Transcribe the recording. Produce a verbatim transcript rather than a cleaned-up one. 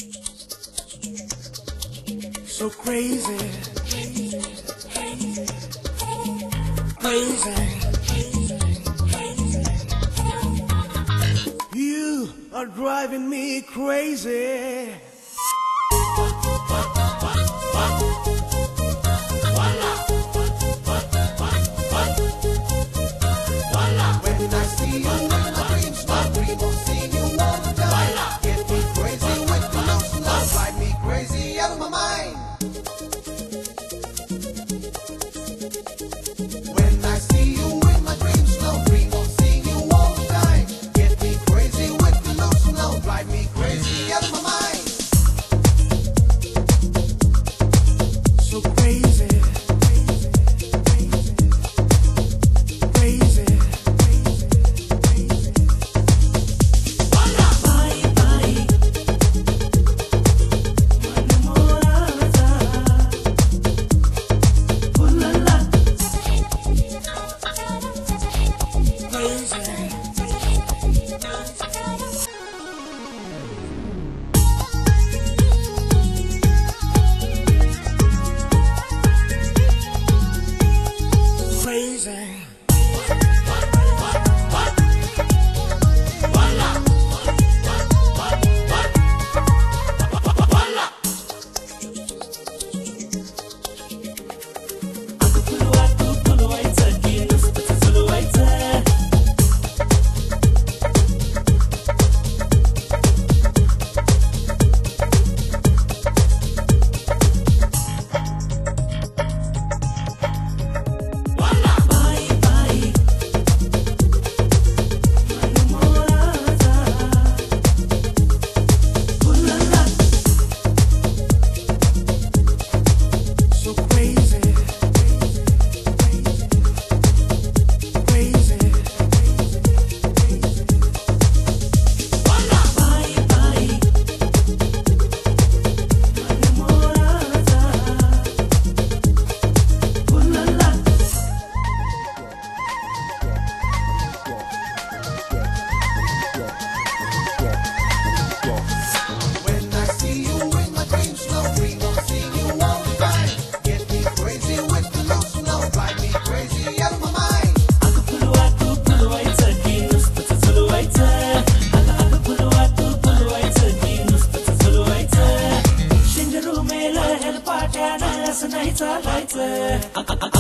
So crazy, crazy. You are driving me crazy. When I see you in my dreams, my dream of seeing you all the time. Get me crazy with the notion of drive me crazy out of my mind. When I see you in my dreams, no dream of seeing you all the time. Get me crazy with the notion of drive me crazy out of my mind. So crazy. असं नाही चालायचं.